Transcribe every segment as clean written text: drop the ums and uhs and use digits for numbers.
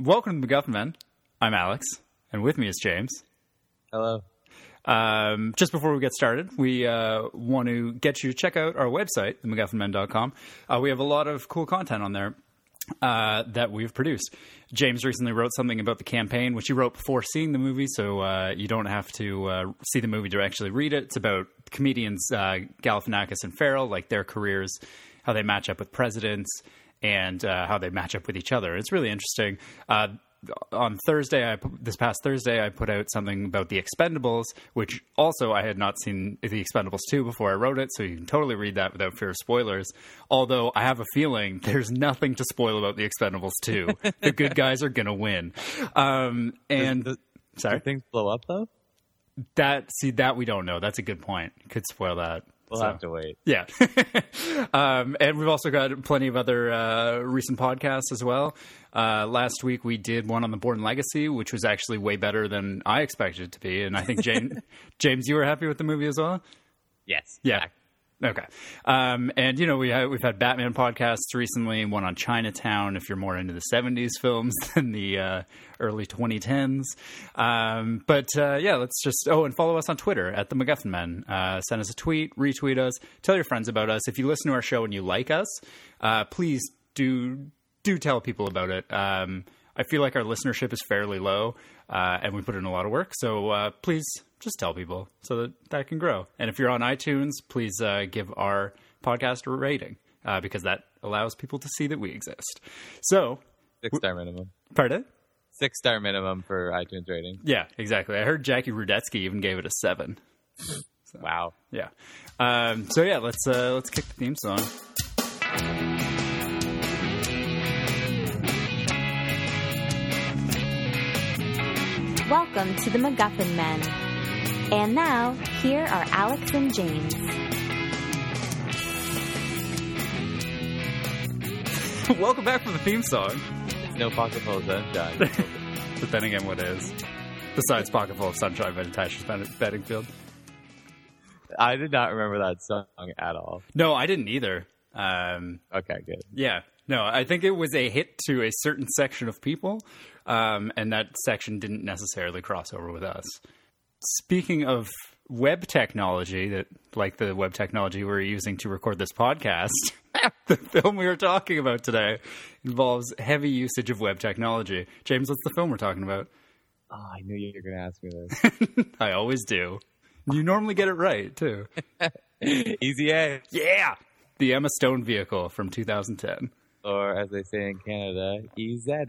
Welcome to the MacGuffin Men. I'm Alex, and with me is James. Hello. Just before we get started, we want to get you to check out our website, themacguffinmen.com. We have a lot of cool content on there that we've produced. James recently wrote something about the campaign, which he wrote before seeing the movie, so you don't have to see the movie to actually read it. It's about comedians Galifianakis and Farrell, like their careers, how they match up with presidents, and how they match up with each other. It's really interesting. On Thursday, this past Thursday, I put out something about The Expendables, which also I had not seen The Expendables 2 before I wrote it, so you can totally read that without fear of spoilers. Although I have a feeling there's nothing to spoil about The Expendables 2. The good guys are going to win. Sorry? Do things blow up, though? That we don't know. That's a good point. Could spoil that. We'll have to wait. Yeah. And we've also got plenty of other recent podcasts as well. Last week we did one on the Bourne Legacy, which was actually way better than I expected it to be. And I think, James, you were happy with the movie as well? Yes. Yeah. Okay. And, you know, we've had Batman podcasts recently, one on Chinatown, if you're more into the 70s films than the early 2010s. Let's just... Oh, and follow us on Twitter at The MacGuffin Men. Send us a tweet, retweet us, tell your friends about us. If you listen to our show and you like us, please do tell people about it. I feel like our listenership is fairly low, and we put in a lot of work. So please just tell people so that can grow. And if you're on iTunes, please give our podcast a rating because that allows people to see that we exist. So 6-star minimum. Pardon? 6-star minimum for iTunes rating. Yeah, exactly. I heard Jackie Rudetsky even gave it a 7. So, wow. Yeah. Let's kick the theme song. Welcome to the MacGuffin Men. And now, here are Alex and James. Welcome back for the theme song. It's no Pocket Full of Sunshine. But then again, what is? Besides Pocket Full of Sunshine by Natasha Bedingfield. I did not remember that song at all. No, I didn't either. Okay, good. Yeah. No, I think it was a hit to a certain section of people, and that section didn't necessarily cross over with us. Speaking of web technology, like the web technology we're using to record this podcast, the film we were talking about today involves heavy usage of web technology. James, what's the film we're talking about? Oh, I knew you were going to ask me this. I always do. You normally get it right, too. Easy A. Yeah! The Emma Stone vehicle from 2010. Or, as they say in Canada, EZA.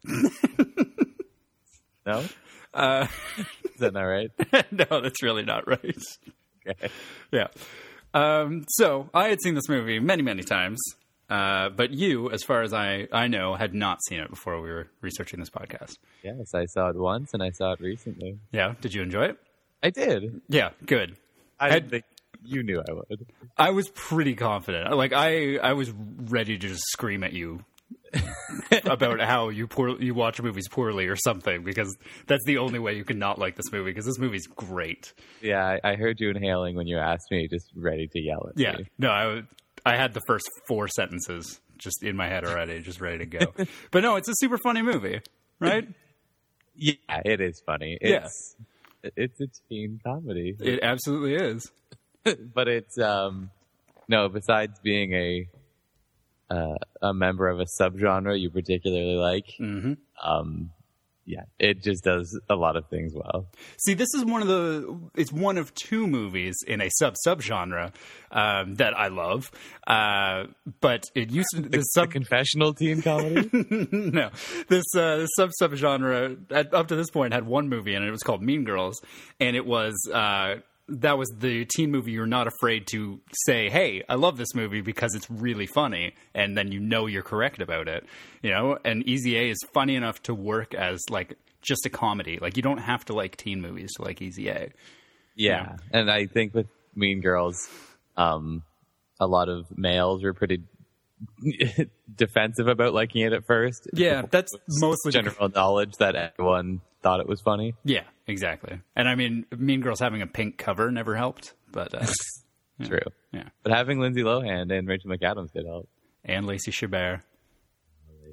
No? Is that not right? No, that's really not right. Okay. Yeah. So, I had seen this movie many, many times. But you, as far as I know, had not seen it before we were researching this podcast. Yes, I saw it once, and I saw it recently. Yeah? Did you enjoy it? I did. Yeah, good. I didn't think you knew I would. I was pretty confident. Like, I was ready to just scream at you about how you watch movies poorly or something, because that's the only way you can not like this movie, because this movie's great. Yeah, I heard you inhaling when you asked me, just ready to yell at me. No, I had the first 4 sentences just in my head already, just ready to go. But no, it's a super funny movie, right? Yeah, it is funny. It's a teen comedy. It absolutely is. But it's besides being a member of a subgenre you particularly like, it just does a lot of things well. See, this is it's one of 2 movies in a subgenre that I love. But it used to the confessional teen comedy. No, this subgenre up to this point had 1 movie in it. It was called Mean Girls, and it was that was the teen movie you're not afraid to say, hey, I love this movie because it's really funny, and then you're correct about it, you know? And Easy A is funny enough to work as, like, just a comedy. Like, you don't have to like teen movies to like Easy A. Yeah, you know? And I think with Mean Girls, a lot of males were pretty defensive about liking it at first. Yeah, that's mostly general knowledge that everyone thought it was funny. Yeah, exactly. And I mean, Mean Girls having a pink cover never helped, but true. Yeah, but having Lindsay Lohan and Rachel McAdams did help, and Lacey Chabert.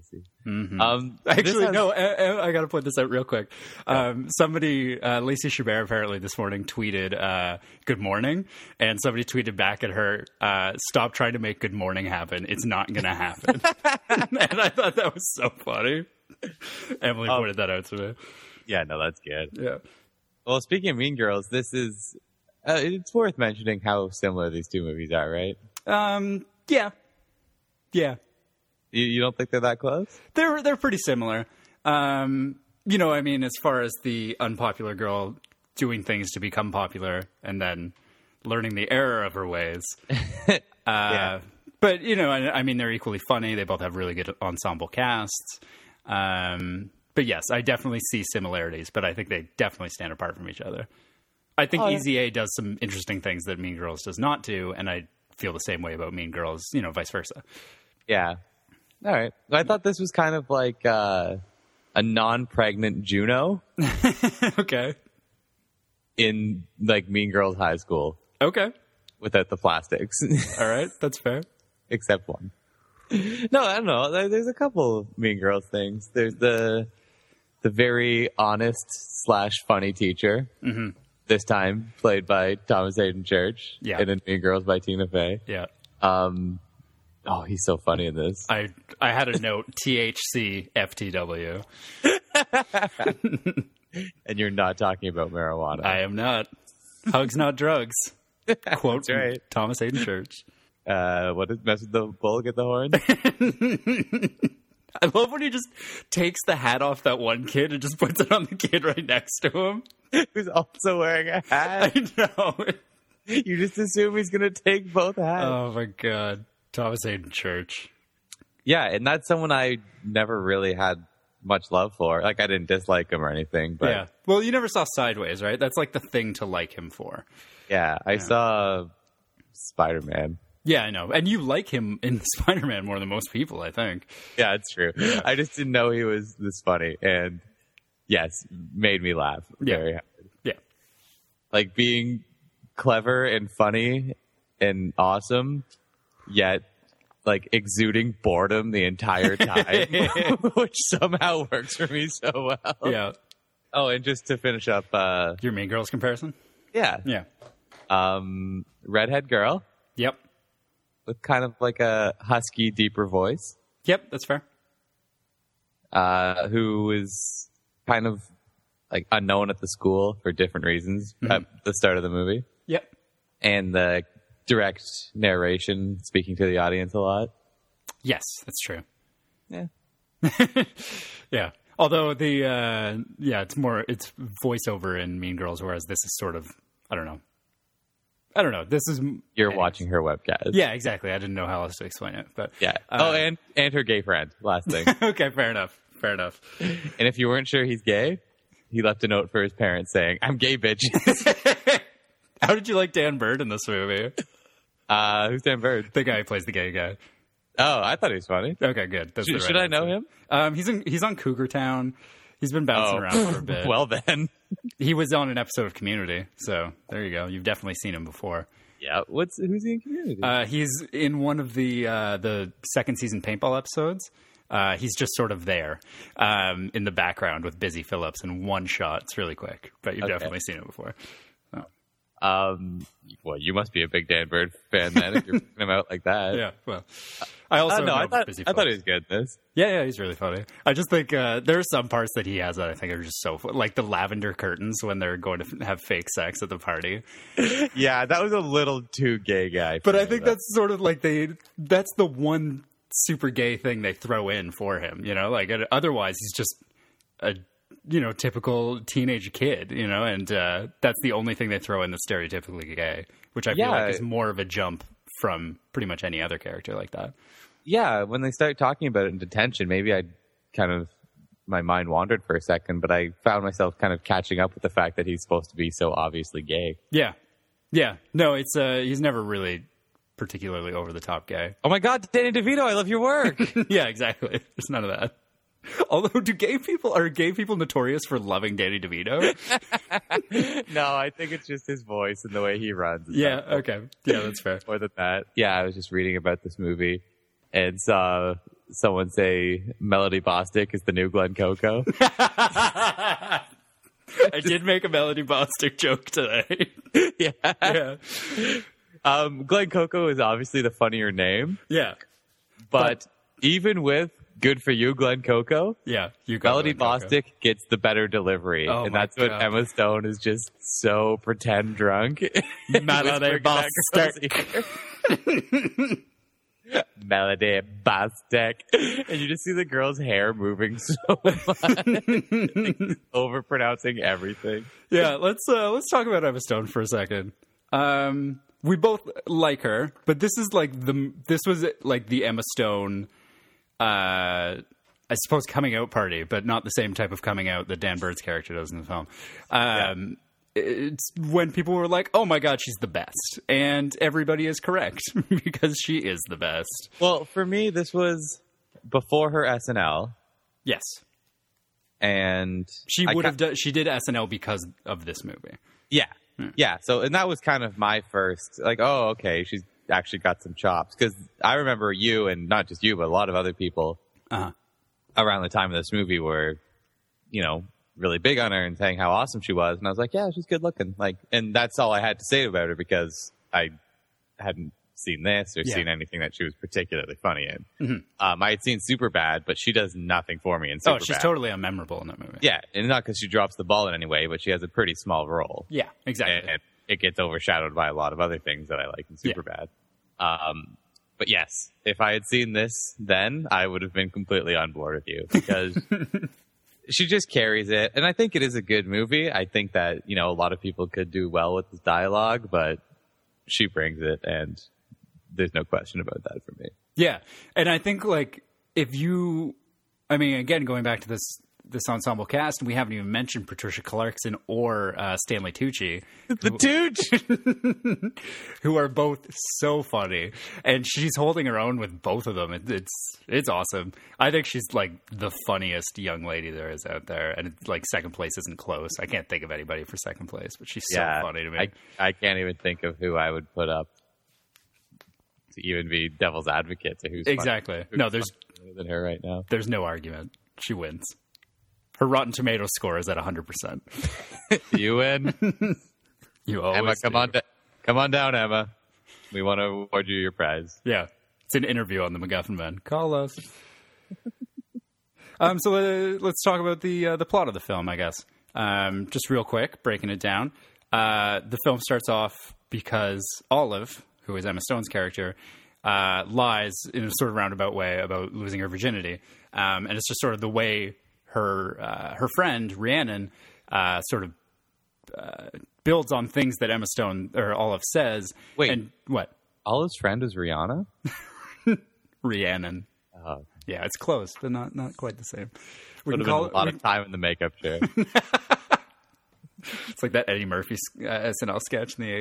consistency. Actually, no, I got to point this out real quick. Somebody, Lacey Chabert, apparently this morning tweeted, good morning. And somebody tweeted back at her, stop trying to make good morning happen. It's not going to happen. And I thought that was so funny. Emily pointed that out to me. Yeah, no, that's good. Yeah. Well, speaking of Mean Girls, this is, it's worth mentioning how similar these two movies are, right? Yeah. Yeah. You don't think they're that close? They're pretty similar. I mean, as far as the unpopular girl doing things to become popular and then learning the error of her ways. Yeah. But, I mean, they're equally funny. They both have really good ensemble casts. But yes, I definitely see similarities, but I think they definitely stand apart from each other. I think Easy A does some interesting things that Mean Girls does not do, and I feel the same way about Mean Girls, vice versa. Yeah. All right. I thought this was kind of like a non-pregnant Juno. Okay. In like Mean Girls High School. Okay. Without the plastics. All right. That's fair. Except one. No, I don't know. There's a couple of Mean Girls things. There's the very honest / funny teacher. Mm-hmm. This time played by Thomas Hayden Church. Yeah. And in Mean Girls by Tina Fey. Yeah. Oh, he's so funny in this. I had a note, THC FTW. And you're not talking about marijuana. I am not. Hugs, not drugs. Quote That's right. Thomas Hayden Church. What is mess with the bull, get the horn? I love when he just takes the hat off that one kid and just puts it on the kid right next to him. Who's also wearing a hat. I know. You just assume he's going to take both hats. Oh, my God. Thomas Hayden Church. Yeah, and that's someone I never really had much love for. Like, I didn't dislike him or anything. But yeah. Well, you never saw Sideways, right? That's like the thing to like him for. Yeah, I saw Spider-Man. Yeah, I know. And you like him in Spider-Man more than most people, I think. Yeah, it's true. Yeah. I just didn't know he was this funny. And yes, made me laugh. Very happy. Yeah. Like being clever and funny and awesome, yet like exuding boredom the entire time, which somehow works for me so well. Yeah. Oh, and just to finish up, your Mean Girls comparison? Yeah. Yeah. Redhead girl. Yep. With kind of like a husky, deeper voice. Yep, that's fair. Who is kind of like unknown at the school for different reasons at the start of the movie. Yep. And the direct narration speaking to the audience a lot. Yes, that's true. Yeah. Yeah. Although it's voiceover in Mean Girls, whereas this is sort of, I don't know. This is you're watching her webcast. Yeah, exactly. I didn't know how else to explain it, but yeah. And her gay friend. Last thing. Okay, fair enough. And if you weren't sure he's gay, he left a note for his parents saying, "I'm gay, bitches." How did you like Dan Bird in this movie? Who's Dan Bird? The guy who plays the gay guy. Oh, I thought he was funny. Okay, good. That's should I know him? He's on Cougar Town. He's been bouncing around for a bit. Well, then. He was on an episode of Community, so there you go. You've definitely seen him before. Yeah. Who's he in Community? He's in one of the second season paintball episodes. He's just sort of there in the background with Busy Phillips in one shot. It's really quick, but you've definitely seen it before. Well, you must be a big Dan Bird fan then if you're putting him out like that. Yeah, well, I also I thought he was good in this. Yeah, he's really funny. I just think there are some parts that he has that I think are just so fun. Like the lavender curtains when they're going to have fake sex at the party. Yeah, that was a little too gay guy. But I think that's sort of like that's the one super gay thing they throw in for him, like otherwise he's just a typical teenage kid, and that's the only thing they throw in that's stereotypically gay, which I feel like is more of a jump from pretty much any other character like that. Yeah, when they start talking about it in detention, maybe my mind wandered for a second, but I found myself kind of catching up with the fact that he's supposed to be so obviously gay. Yeah. No, it's he's never really particularly over the top gay. Oh my God, Danny DeVito, I love your work. Yeah, exactly. There's none of that. Although, are gay people notorious for loving Danny DeVito? No, I think it's just his voice and the way he runs. Yeah, okay. Yeah, that's fair. More than that. Yeah, I was just reading about this movie and saw someone say Melody Bostic is the new Glenn Coco. I did make a Melody Bostic joke today. Yeah. Glenn Coco is obviously the funnier name. Yeah. But even with Good For You, Glenn Coco, Yeah. You got Melody Glenn Coco. Bostic gets the better delivery. Oh and my that's when God. Emma Stone is just so pretend drunk. Melody Whispering in that Bostic. girl's ear. Melody Bostic. And you just see the girl's hair moving so much. Over pronouncing everything. Yeah, let's talk about Emma Stone for a second. We both like her, but this was like the Emma Stone, I suppose, coming out party, but not the same type of coming out that Dan Bird's character does in the film. It's when people were like, "Oh my God, she's the best," and everybody is correct because she is the best. Well, for me, this was before her SNL, Yes, and she would have done. She did SNL because of this movie. Yeah. So, and that was kind of my first, like, oh, okay, she's actually got some chops. Because I remember you, and not just you, but a lot of other people around the time of this movie were, really big on her and saying how awesome she was. And I was like, yeah, she's good looking. Like, and that's all I had to say about her because I hadn't seen this or seen anything that she was particularly funny in. Mm-hmm. I had seen Superbad, but she does nothing for me in Superbad. Oh, she's totally unmemorable in that movie. Yeah, and not because she drops the ball in any way, but she has a pretty small role. Yeah, exactly. And it gets overshadowed by a lot of other things that I like in Superbad. But yes, if I had seen this then, I would have been completely on board with you because she just carries it. And I think it is a good movie. I think that, a lot of people could do well with this dialogue, but she brings it, and there's no question about that for me. Yeah. And I think, like, again, going back to this ensemble cast, and we haven't even mentioned Patricia Clarkson or Stanley Tucci. The Tooch! Who are both so funny. And she's holding her own with both of them. It's awesome. I think she's, like, the funniest young lady there is out there. And, like, second place isn't close. I can't think of anybody for second place, but she's so funny to me. I can't even think of who I would put up to even be devil's advocate to who's exactly. Funnier than her right now. There's no argument. She wins. Her Rotten Tomatoes score is at 100%. You win. You always Emma, do. come on down, Emma. We want to award you your prize. Yeah. It's an interview on the MacGuffin Men. Call us. So let's talk about the plot of the film, I guess. Just real quick, breaking it down. The film starts off because Olive, who is Emma Stone's character, lies in a sort of roundabout way about losing her virginity. And it's just sort of the way her friend, Rhiannon, sort of builds on things that Emma Stone or Olive says. Wait. And what? Olive's friend is Rihanna? Rhiannon. Oh. Yeah, it's close, but not quite the same. We Would can have call been a lot of time in the makeup chair. It's like that Eddie Murphy SNL sketch in the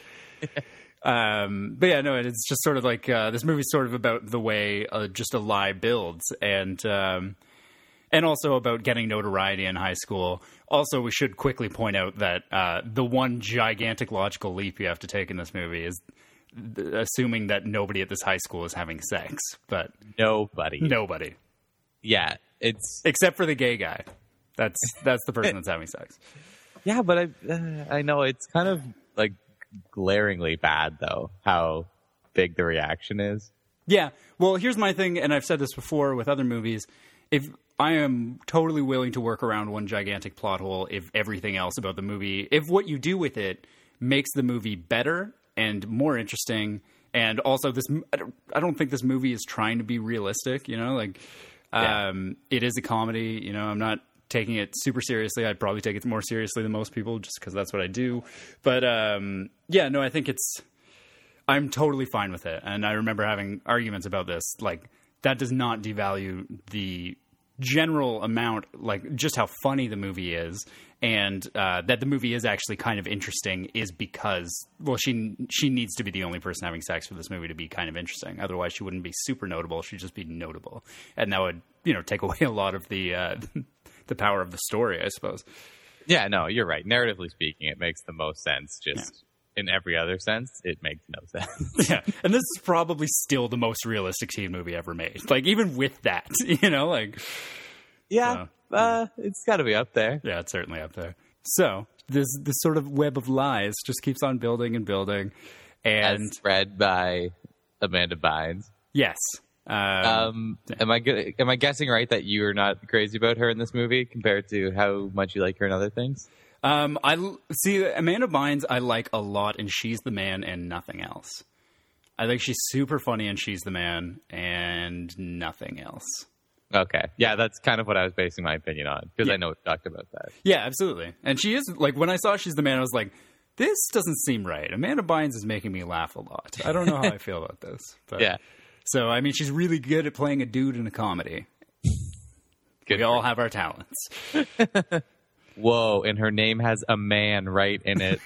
80s. But yeah, no, it's just sort of like this movie's sort of about the way just a lie builds, and also about getting notoriety in high school. Also, we should quickly point out that the one gigantic logical leap you have to take in this movie is assuming that nobody at this high school is having sex. But nobody. Yeah, it's except for the gay guy. That's the person that's having sex. Yeah, but I know it's kind of like glaringly bad though how big the reaction is. Yeah. Well, here's my thing, and I've said this before with other movies. If I am totally willing to work around one gigantic plot hole, if everything else about the movie, if what you do with it makes the movie better and more interesting, and also I don't think this movie is trying to be realistic. It is a comedy. I'm not taking it super seriously. I'd probably take it more seriously than most people just because that's what I do. But I think I'm totally fine with it. And I remember having arguments about this. Like, that does not devalue the general amount, like just how funny the movie is, and that the movie is actually kind of interesting is because, well, she needs to be the only person having sex for this movie to be kind of interesting. Otherwise, she wouldn't be super notable. She'd just be notable. And that would, take away a lot of the power of the story, I suppose. Yeah, no, you're right. Narratively speaking, it makes the most sense. Just in every other sense, it makes no sense. Yeah, and this is probably still the most realistic teen movie ever made. Like, even with that, like... Yeah, it's got to be up there. Yeah, it's certainly up there. So, this sort of web of lies just keeps on building and building. And as read by Amanda Bynes. Yes. Am I guessing right that you're not crazy about her in this movie compared to how much you like her in other things? I see Amanda Bynes I like a lot, and She's the Man and nothing else. I think she's super funny in She's the Man and nothing else. Okay. Yeah, that's kind of what I was basing my opinion on, because I know we talked about that. Yeah, absolutely. And she is, like, when I saw She's the Man, I was like, this doesn't seem right. Amanda Bynes is making me laugh a lot. I don't know how I feel about this. But, yeah. So, I mean, she's really good at playing a dude in a comedy. We all have our talents. Whoa, and her name has a man right in it.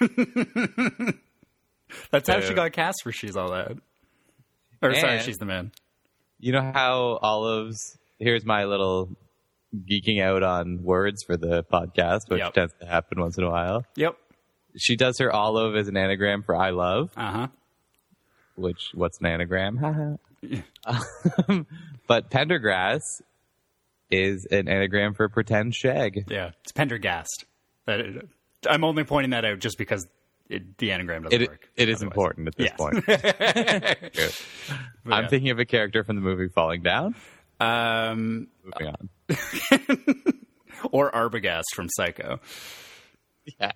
That's how she got cast for She's All That. Or, sorry, She's the Man. You know how Olive's... Here's my little geeking out on words for the podcast, which tends to happen once in a while. Yep. She does her Olive as an anagram for I love. Uh-huh. What's an anagram? But Pendergrass is an anagram for pretend shag. Yeah, it's Pendergast. I'm only pointing that out just because the anagram doesn't work. It is important at this point. I'm thinking of a character from the movie Falling Down. Moving on. Or Arbogast from Psycho. Yeah.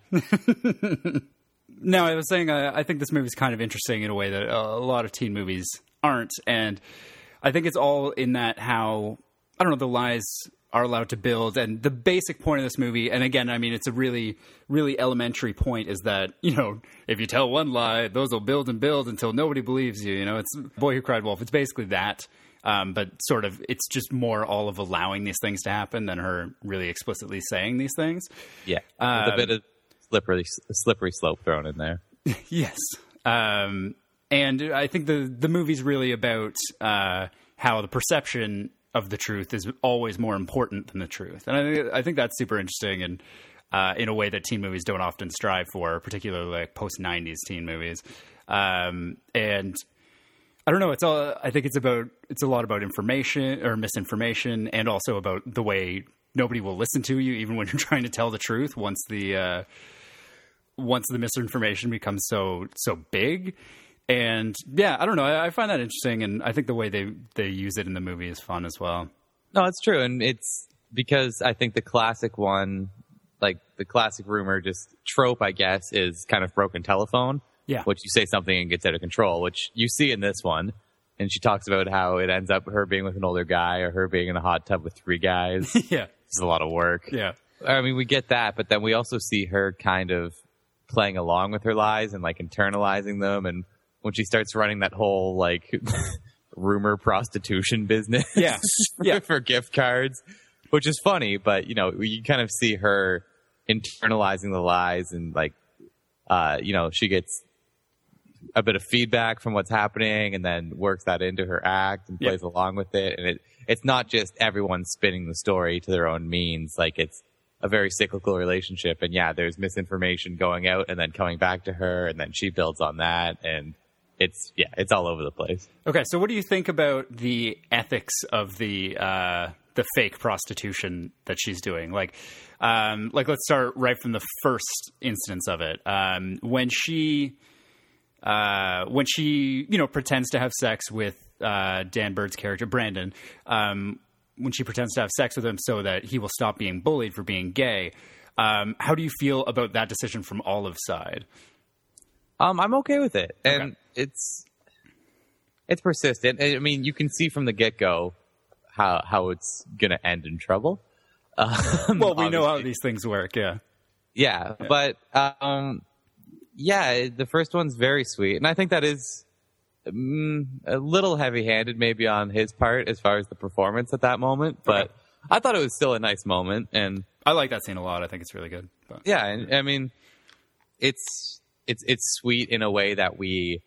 No, I was saying I think this movie's kind of interesting in a way that a lot of teen movies aren't. And I think it's all in that how, I don't know, the lies are allowed to build. And the basic point of this movie, and again, I mean, it's a really, really elementary point, is that, if you tell one lie, those will build and build until nobody believes you. It's Boy Who Cried Wolf. It's basically that. But sort of, it's just more all of allowing these things to happen than her really explicitly saying these things. Yeah. With a bit of slippery slope thrown in there. Yes. And I think the movie's really about how the perception of the truth is always more important than the truth. And I think that's super interesting, and in a way that teen movies don't often strive for, particularly like post-90s teen movies. And I don't know. I think it's a lot about information or misinformation, and also about the way nobody will listen to you, even when you're trying to tell the truth. Once the misinformation becomes so big, and yeah, I don't know. I find that interesting, and I think the way they use it in the movie is fun as well. No, it's true, and it's because I think the classic one, like the classic rumor, just trope, I guess, is kind of broken telephone. Yeah. Which you say something and gets out of control, which you see in this one. And she talks about how it ends up her being with an older guy or her being in a hot tub with 3 guys. Yeah. It's a lot of work. Yeah. I mean, we get that, but then we also see her kind of playing along with her lies and like internalizing them. And when she starts running that whole like rumor prostitution business for gift cards, which is funny, but you kind of see her internalizing the lies and like, she gets a bit of feedback from what's happening and then works that into her act and plays along with it. And it's not just everyone spinning the story to their own means. Like, it's a very cyclical relationship. And yeah, there's misinformation going out and then coming back to her, and then she builds on that. And it's all over the place. Okay. So what do you think about the ethics of the fake prostitution that she's doing? Like, let's start right from the first instance of it. When she pretends to have sex with Dan Bird's character, Brandon, when she pretends to have sex with him so that he will stop being bullied for being gay, how do you feel about that decision from Olive's side? I'm okay with it. And it's persistent. I mean, you can see from the get-go how it's going to end in trouble. Well, we know how these things work, Yeah, but... the first one's very sweet, and I think that is a little heavy-handed maybe on his part as far as the performance at that moment, but I thought it was still a nice moment, and I like that scene a lot. I think it's really good. But. Yeah, and I mean, it's sweet in a way that we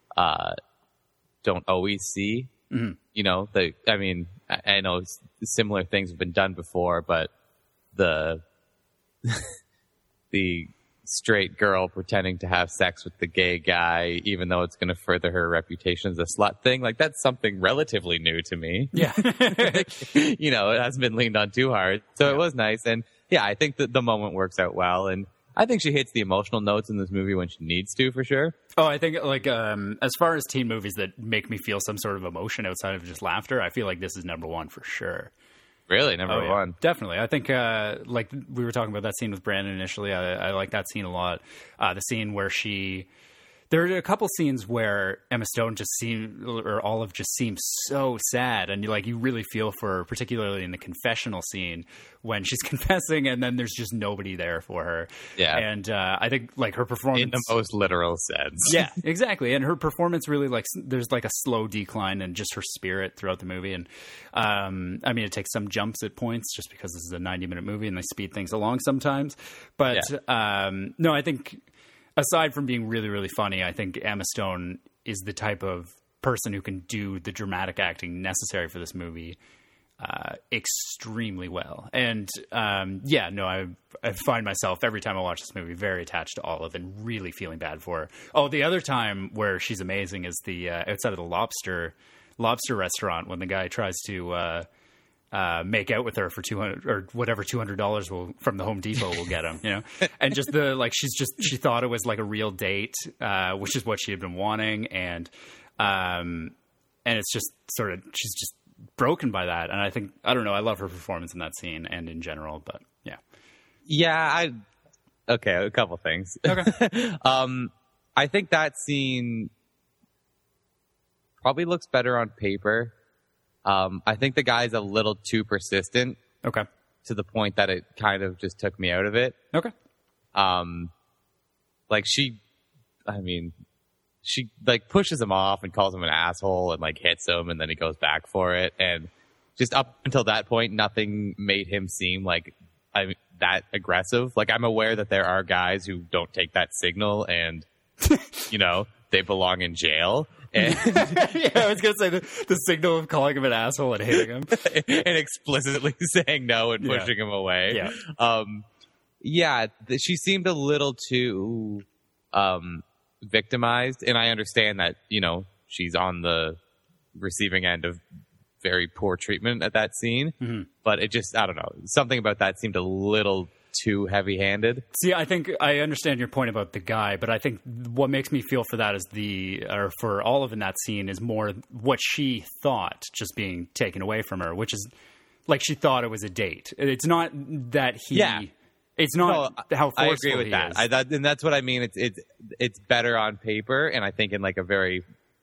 don't always see. Mm-hmm. I know similar things have been done before, but the straight girl pretending to have sex with the gay guy, even though it's going to further her reputation as a slut thing. Like, that's something relatively new to me. Yeah. You know, it hasn't been leaned on too hard. So it was nice. And yeah, I think that the moment works out well. And I think she hits the emotional notes in this movie when she needs to, for sure. Oh, I think, like, as far as teen movies that make me feel some sort of emotion outside of just laughter, I feel like this is number one for sure. Really? Number one? Definitely. I think, like, we were talking about that scene with Brandon initially. I like that scene a lot. The scene where there are a couple scenes where Emma Stone or Olive just seems so sad, and you really feel for her, particularly in the confessional scene when she's confessing, and then there's just nobody there for her. Yeah, and I think like her performance in the most literal sense. Yeah, exactly. And her performance really there's like a slow decline in just her spirit throughout the movie, and I mean it takes some jumps at points just because this is a 90-minute movie and they speed things along sometimes. But no, I think, aside from being really, really funny, I think Emma Stone is the type of person who can do the dramatic acting necessary for this movie extremely well. And I find myself every time I watch this movie very attached to Olive and really feeling bad for her. Oh, the other time where she's amazing is the outside of the lobster restaurant when the guy tries to make out with her for $200 or whatever $200 from the Home Depot will get him, you know, and just she thought it was like a real date, which is what she had been wanting, and it's just she's just broken by that, and I don't know, I love her performance in that scene and in general, but a couple things. Okay. I think that scene probably looks better on paper. I think the guy's a little too persistent. Okay. To the point that it kind of just took me out of it. Okay. She pushes him off and calls him an asshole and like hits him, and then he goes back for it. And just up until that point, nothing made him seem like that aggressive. Like, I'm aware that there are guys who don't take that signal and, you know, they belong in jail. And yeah, I was going to say the signal of calling him an asshole and hitting him. And explicitly saying no and pushing him away. Yeah. She seemed a little too victimized. And I understand that, you know, she's on the receiving end of very poor treatment at that scene. Mm-hmm. But it just, I don't know, something about that seemed a little too heavy-handed. See, I think I understand your point about the guy, but I think what makes me feel for that for Olive in that scene is more what she thought just being taken away from her, which is like she thought it was a date. It's not that he. Yeah. It's not how forceful I agree with that. And that's what I mean. It's better on paper, and I think in like a very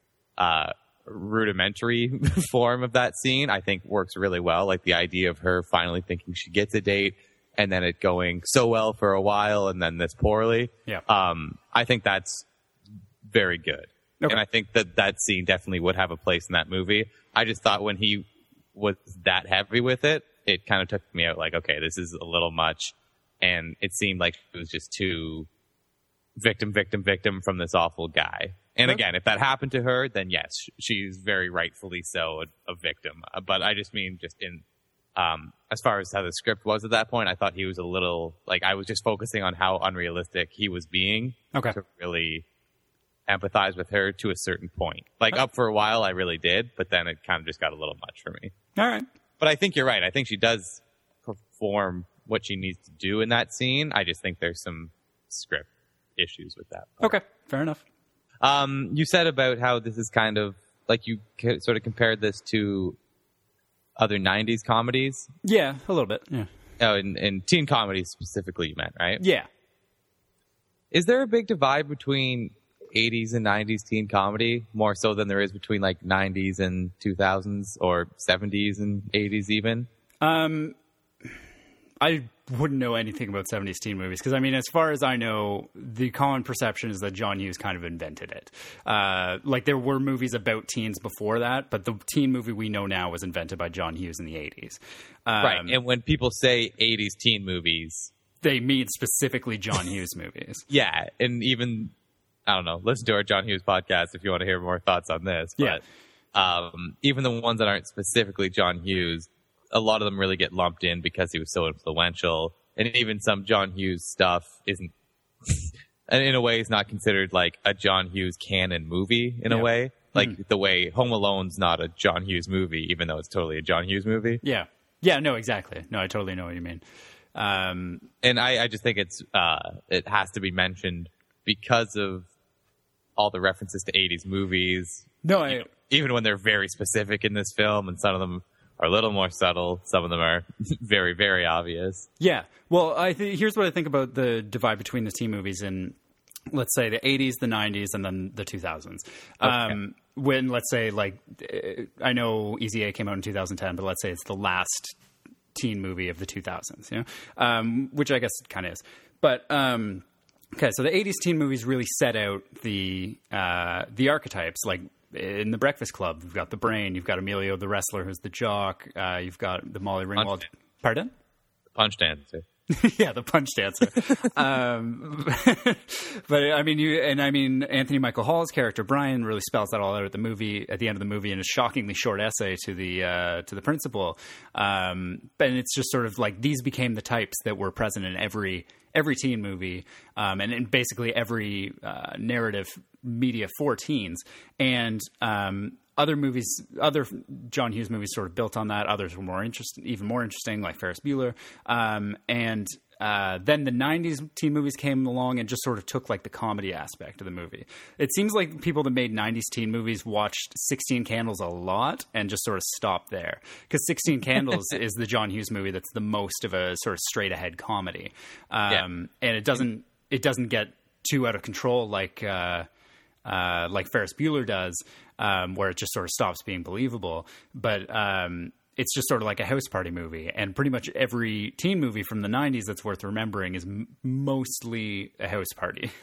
rudimentary form of that scene, I think works really well. Like the idea of her finally thinking she gets a date, and then it going so well for a while, and then this poorly. Yeah. I think that's very good. Okay. And I think that scene definitely would have a place in that movie. I just thought when he was that heavy with it, it kind of took me out like, okay, this is a little much. And it seemed like it was just too victim from this awful guy. And again, if that happened to her, then yes, she's very rightfully so a victim. But I just mean just in... as far as how the script was at that point, I thought he was a little like I was just focusing on how unrealistic he was being to really empathize with her to a certain point. Like up for a while, I really did, but then it kind of just got a little much for me. All right. But I think you're right. I think she does perform what she needs to do in that scene. I just think there's some script issues with that part. Okay. Fair enough. You said about how this is kind of like you sort of compared this to other 90s comedies? Yeah, a little bit, yeah. Oh, in teen comedies specifically you meant, right? Yeah. Is there a big divide between 80s and 90s teen comedy, more so than there is between like 90s and 2000s or 70s and 80s even? I wouldn't know anything about 70s teen movies because, I mean, as far as I know, the common perception is that John Hughes kind of invented it. Like, there were movies about teens before that, but the teen movie we know now was invented by John Hughes in the 80s. Right, and when people say 80s teen movies... They mean specifically John Hughes movies. Yeah, and even, I don't know, listen to our John Hughes podcast if you want to hear more thoughts on this. But even the ones that aren't specifically John Hughes, a lot of them really get lumped in because he was so influential. And even some John Hughes stuff isn't and in a way, it's not considered like a John Hughes canon movie. In a way, like the way Home Alone's not a John Hughes movie, even though it's totally a John Hughes movie. Yeah. Yeah. No, exactly. No, I totally know what you mean. And I just think it has to be mentioned because of all the references to 80s movies. No, even when they're very specific in this film, and some of them are a little more subtle, some of them are very, very obvious. Yeah. Well, here's what I think about the divide between the teen movies in, let's say, the 80s, the 90s, and then the 2000s. Okay. When, let's say, like, I know Easy A came out in 2010, but let's say it's the last teen movie of the 2000s, which I guess it kind of is. But okay, so the 80s teen movies really set out the archetypes, like in The Breakfast Club. You've got the brain, you've got Emilio the wrestler who's the jock, you've got the Molly Ringwald. Pardon? Punch dancer. Yeah, the punch dancer. But I mean, Anthony Michael Hall's character Brian really spells that all out at the end of the movie in a shockingly short essay to the principal. And it's just sort of like these became the types that were present in every teen movie, and in basically every narrative media for teens. And other John Hughes movies sort of built on that. Others were even more interesting, like Ferris Bueller. And then the 90s teen movies came along and just sort of took like the comedy aspect of the movie. It seems like people that made 90s teen movies watched 16 Candles a lot and just sort of stopped there. Because 16 Candles is the John Hughes movie that's the most of a sort of straight ahead comedy. And it doesn't get too out of control like Ferris Bueller does, where it just sort of stops being believable. But it's just sort of like a house party movie. And pretty much every teen movie from the 90s that's worth remembering is mostly a house party.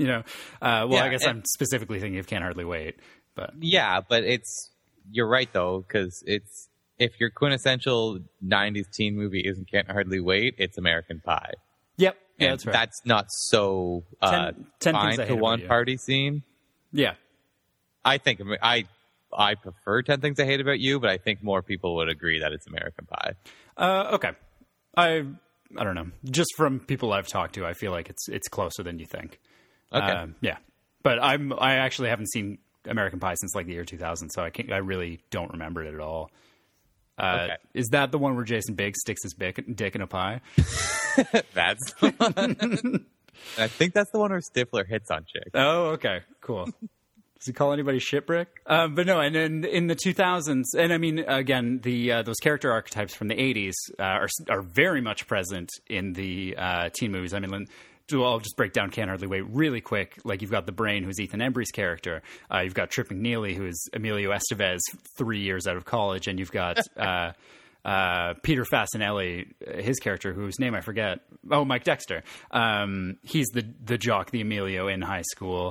I guess I'm specifically thinking of Can't Hardly Wait. But yeah, but you're right, though, because if your quintessential 90s teen movie isn't Can't Hardly Wait, it's American Pie. Yep. Yeah, and that's right. That's not so 10 fine to one party scene. Yeah. I think I prefer 10 Things I Hate About You, but I think more people would agree that it's American Pie. Okay. I don't know. Just from people I've talked to, I feel like it's closer than you think. Okay. Yeah. But I actually haven't seen American Pie since like the year 2000, so I really don't remember it at all. Okay. Is that the one where Jason Biggs sticks his dick in a pie? That's the one. I think that's the one where Stifler hits on chicks. Oh, okay. Cool. Does he call anybody shitbrick? But no, and in the 2000s, and I mean, again, those character archetypes from the 80s are very much present in the teen movies. I mean, I'll just break down Can't Hardly Wait really quick. Like, you've got the brain, who's Ethan Embry's character. You've got Trip McNeely, who is Emilio Estevez, 3 years out of college. And you've got Peter Fasinelli, his character, whose name I forget. Oh, Mike Dexter. He's the jock, the Emilio in high school.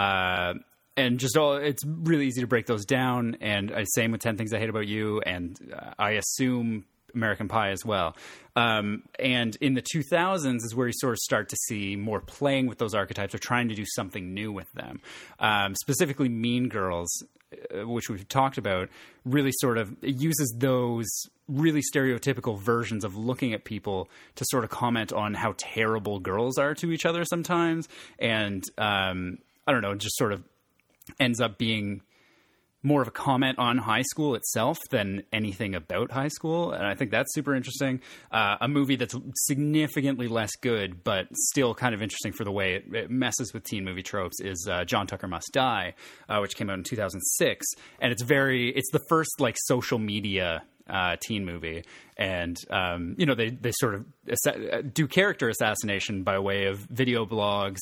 And just it's really easy to break those down. And same with 10 Things I Hate About You. And I assume American Pie as well. And in the 2000s is where you sort of start to see more playing with those archetypes or trying to do something new with them. Specifically Mean Girls, which we've talked about, really sort of uses those really stereotypical versions of looking at people to sort of comment on how terrible girls are to each other sometimes. And I don't know, just sort of ends up being more of a comment on high school itself than anything about high school. And I think that's super interesting. A movie that's significantly less good, but still kind of interesting for the way it messes with teen movie tropes is John Tucker Must Die, which came out in 2006. And it's the first like social media teen movie. And, they sort of do character assassination by way of video blogs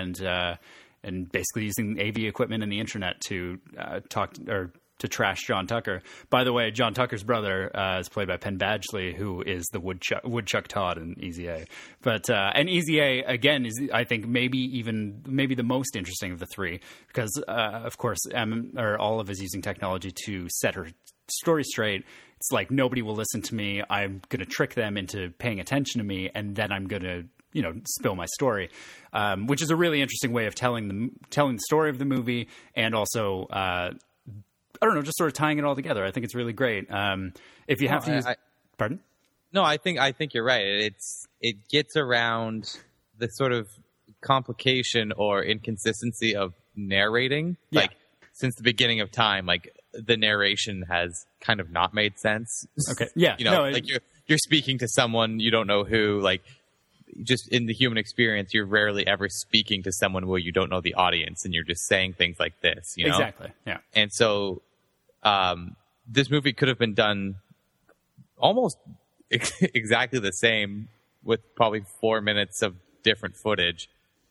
and basically using AV equipment and the internet to talk or to trash John Tucker. By the way, John Tucker's brother is played by Penn Badgley, who is the Woodchuck Todd in Easy A. But and Easy A again is, I think, maybe the most interesting of the three because of course Olive is using technology to set her story straight. It's like, nobody will listen to me. I'm going to trick them into paying attention to me, and then I'm going to spill my story, which is a really interesting way of telling the story of the movie, and also, I don't know, just sort of tying it all together. I think it's really great. If you have to use, pardon? No, I think you're right. It gets around the sort of complication or inconsistency of narrating. Yeah. Like, since the beginning of time, like, the narration has kind of not made sense. Okay. Yeah. You know, like you're speaking to someone you don't know who, like, just in the human experience, you're rarely ever speaking to someone where you don't know the audience and you're just saying things like this, you know? Exactly. Yeah. And so, this movie could have been done almost exactly the same with probably 4 minutes of different footage,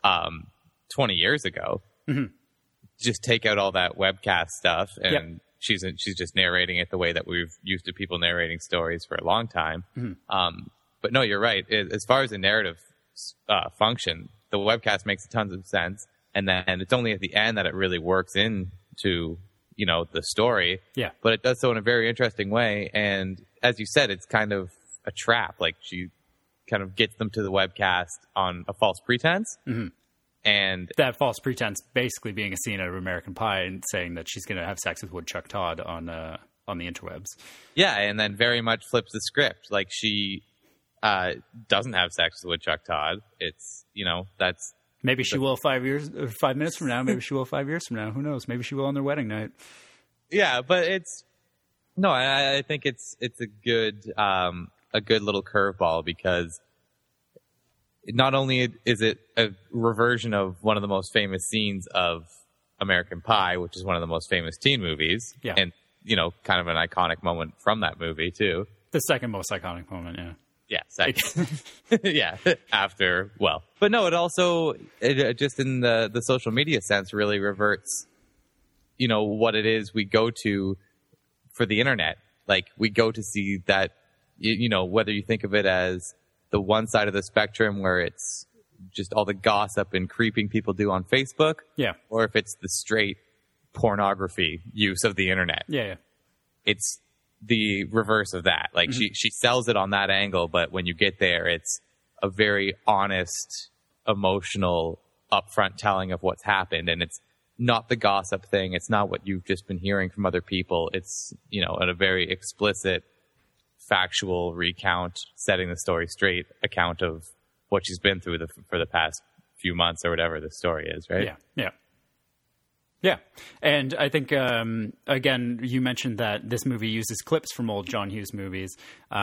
20 years ago. Mm-hmm. Just take out all that webcast stuff and she's just narrating it the way that we've used to people narrating stories for a long time. Mm-hmm. But no, you're right. As far as the narrative function, the webcast makes tons of sense. And then it's only at the end that it really works into, you know, the story. Yeah. But it does so in a very interesting way. And as you said, it's kind of a trap. Like, she kind of gets them to the webcast on a false pretense. Mm-hmm. And that false pretense basically being a scene out of American Pie and saying that she's going to have sex with Woodchuck Todd on the interwebs. Yeah. And then very much flips the script. Like, she doesn't have sex with Woodchuck Todd. It's, you know, that's... Maybe she will 5 minutes from now. Maybe she will 5 years from now. Who knows? Maybe she will on their wedding night. Yeah, but it's... No, I think it's a good little curveball, because not only is it a reversion of one of the most famous scenes of American Pie, which is one of the most famous teen movies, and, you know, kind of an iconic moment from that movie, too. The second most iconic moment, yeah. Yeah, second. Yeah, after, well. But no, it also, just in the social media sense, really reverts, you know, what it is we go to for the internet. Like, we go to see that, you know, whether you think of it as the one side of the spectrum where it's just all the gossip and creeping people do on Facebook. Yeah. Or if it's the straight pornography use of the internet. Yeah. It's the reverse of that. Like, mm-hmm. she sells it on that angle, but when you get there, it's a very honest, emotional, upfront telling of what's happened. And it's not the gossip thing. It's not what you've just been hearing from other people. It's, you know, a very explicit, factual recount, setting the story straight account of what she's been through for the past few months or whatever the story is, right? Yeah. And I think, again, you mentioned that this movie uses clips from old John Hughes movies.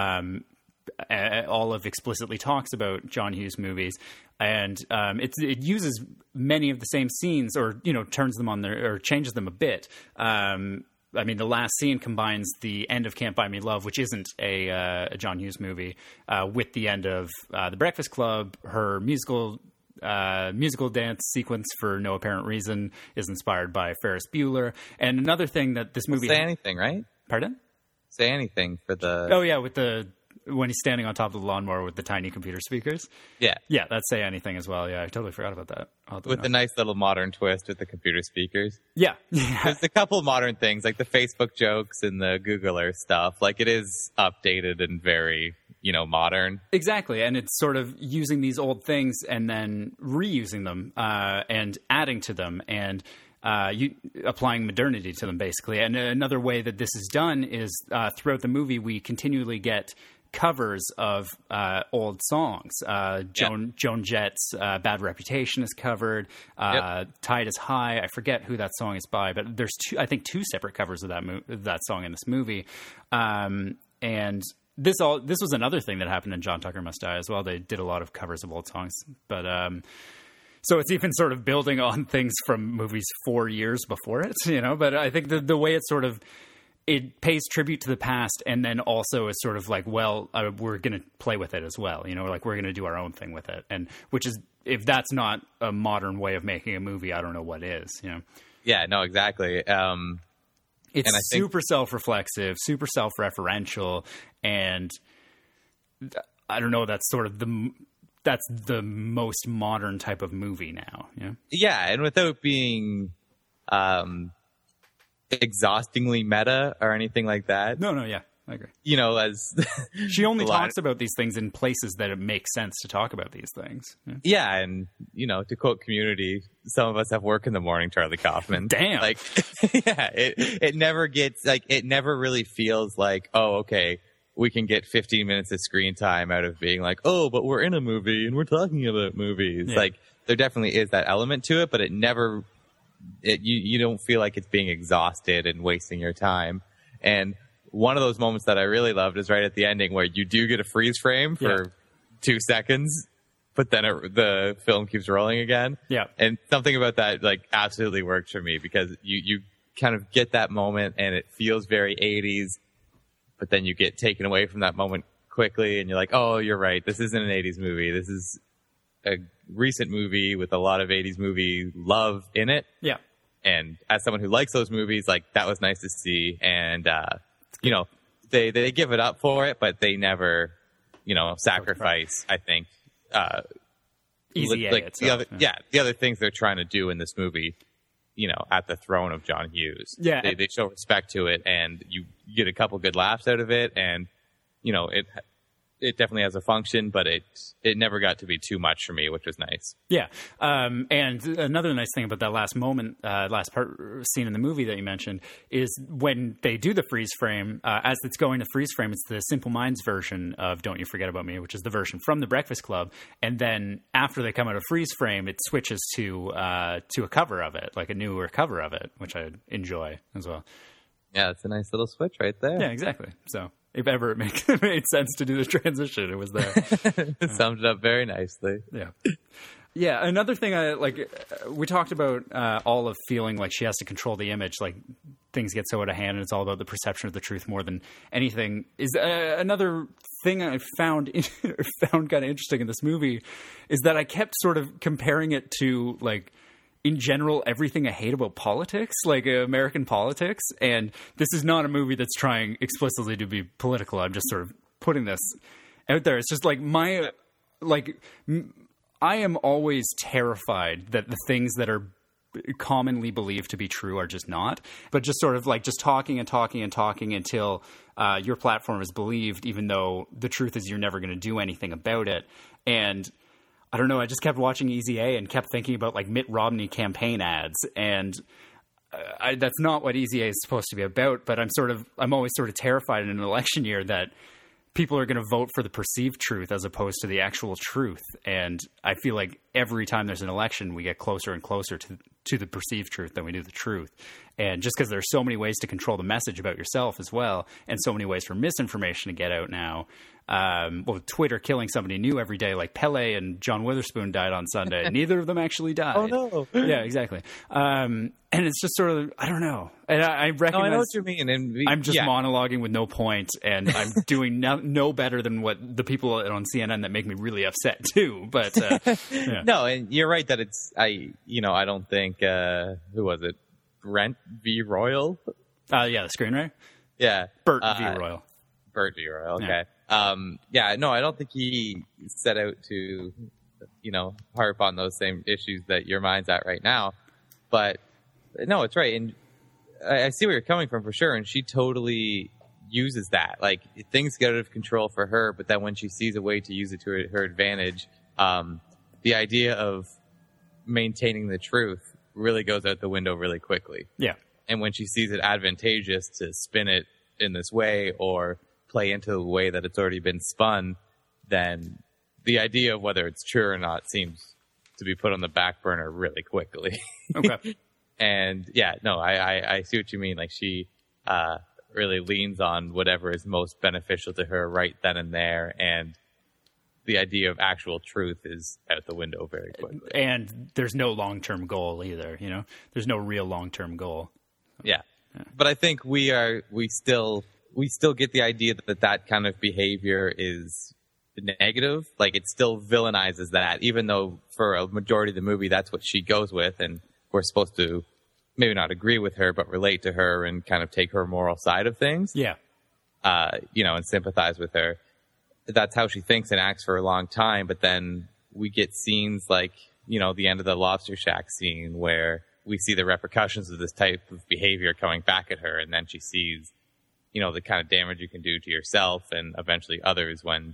Olive explicitly talks about John Hughes movies, and it uses many of the same scenes, or, you know, turns them on their, or changes them a bit. I mean, the last scene combines the end of Can't Buy Me Love, which isn't a John Hughes movie, with the end of The Breakfast Club. Her musical dance sequence, for no apparent reason, is inspired by Ferris Bueller. And another thing that this movie... Say Anything, right? Pardon? Say Anything for the... Oh, yeah, with when he's standing on top of the lawnmower with the tiny computer speakers. Yeah. Yeah, that's Say Anything as well. Yeah, I totally forgot about that. With the nice little modern twist with the computer speakers. Yeah. There's a couple modern things, like the Facebook jokes and the Googler stuff. Like, it is updated and very, you know, modern. Exactly. And it's sort of using these old things and then reusing them and adding to them and applying modernity to them, basically. And another way that this is done is throughout the movie, we continually get covers of old songs. Joan Jett's Bad Reputation is covered. Tide is High. I forget who that song is by, but there's two separate covers of that song in this movie. And this was another thing that happened in John Tucker Must Die as well. They did a lot of covers of old songs, but so it's even sort of building on things from movies 4 years before it, you know. But I think the way it sort of, it pays tribute to the past, and then also is sort of like, well, we're going to play with it as well, you know, like we're going to do our own thing with it. And which is, if that's not a modern way of making a movie, I don't know what is, you know? Yeah, no, exactly. It's super self-reflexive, super self-referential, and I don't know, that's sort of that's the most modern type of movie now. Yeah. Yeah. And without being, exhaustingly meta or anything like that. No, yeah, I agree. You know, as she only talks about these things in places that it makes sense to talk about these things. Yeah, and you know, to quote Community, some of us have work in the morning, Charlie Kaufman. Damn. Like, yeah, it never gets, like, it never really feels like, oh, okay, we can get 15 minutes of screen time out of being like, oh, but we're in a movie and we're talking about movies. Yeah. Like, there definitely is that element to it, but it never, you don't feel like it's being exhausted and wasting your time. And one of those moments that I really loved is right at the ending where you do get a freeze frame for 2 seconds, but then the film keeps rolling again. Yeah. And something about that, like, absolutely works for me because you kind of get that moment and it feels very 80s, but then you get taken away from that moment quickly and you're like, oh, you're right. This isn't an 80s movie. This is a recent movie with a lot of 80s movie love in it. Yeah. And as someone who likes those movies, like, that was nice to see. And, you know, they give it up for it, but they never, you know, sacrifice, I think, Easy A like itself, the other things they're trying to do in this movie, you know, at the throne of John Hughes. Yeah. They show respect to it, and you get a couple good laughs out of it, and, you know, it definitely has a function, but it never got to be too much for me, which was nice. Yeah. And another nice thing about that last scene in the movie that you mentioned is when they do the freeze frame, as it's going to freeze frame, it's the Simple Minds version of Don't You Forget About Me, which is the version from The Breakfast Club. And then after they come out of freeze frame, it switches to a cover of it, like a newer cover of it, which I enjoy as well. Yeah, it's a nice little switch right there. Yeah, exactly. So if ever it made sense to do the transition, it was there. It summed it up very nicely. Yeah. Yeah, another thing we talked about Olive feeling like she has to control the image, like things get so out of hand and it's all about the perception of the truth more than anything. Is another thing I found kind of interesting in this movie is that I kept sort of comparing it to, like, in general, everything I hate about politics, like American politics. And this is not a movie that's trying explicitly to be political. I'm just sort of putting this out there. It's just like I am always terrified that the things that are commonly believed to be true are just not, but just sort of like just talking and talking and talking until your platform is believed, even though the truth is you're never going to do anything about it. And I don't know, I just kept watching Easy A and kept thinking about, like, Mitt Romney campaign ads, and that's not what Easy A is supposed to be about, but I'm always sort of terrified in an election year that people are going to vote for the perceived truth as opposed to the actual truth. And I feel like every time there's an election, we get closer and closer to the perceived truth than we do the truth. And just because there's so many ways to control the message about yourself as well, and so many ways for misinformation to get out now, Twitter killing somebody new every day, like Pele and John Witherspoon died on Sunday. Neither of them actually died. Oh, no. Yeah, exactly. And it's just sort of, I don't know. And I recognize, I know what you mean. And I'm just monologuing with no point, and I'm doing no better than what the people on CNN that make me really upset too. But yeah. No, and you're right that I don't think, who was it? Brent V. Royal? Yeah, the screenwriter? Yeah. Bert V. Royal. Bert V. Royal, okay. Yeah. No, I don't think he set out to, harp on those same issues that your mind's at right now. But, no, it's right. And I see where you're coming from for sure. And she totally uses that. Like, things get out of control for her, but then when she sees a way to use it to her advantage, the idea of maintaining the truth really goes out the window really quickly. Yeah. And when she sees it advantageous to spin it in this way or play into the way that it's already been spun, then the idea of whether it's true or not seems to be put on the back burner really quickly. Okay. And yeah, no, I see what you mean. Like, she really leans on whatever is most beneficial to her right then and there, and the idea of actual truth is out the window very quickly. And there's no long-term goal either, There's no real long-term goal. Yeah. But I think we still get the idea that kind of behavior is negative. Like, it still villainizes that, even though for a majority of the movie that's what she goes with, and we're supposed to maybe not agree with her, but relate to her and kind of take her moral side of things. Yeah. And sympathize with her. That's how she thinks and acts for a long time. But then we get scenes like, the end of the Lobster Shack scene where we see the repercussions of this type of behavior coming back at her. And then she sees, the kind of damage you can do to yourself and eventually others when